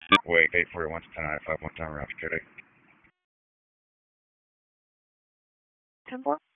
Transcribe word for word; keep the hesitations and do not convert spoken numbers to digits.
Wait, eight forty-one to ten ninety-five, one time, Rapid Kitty. ten four.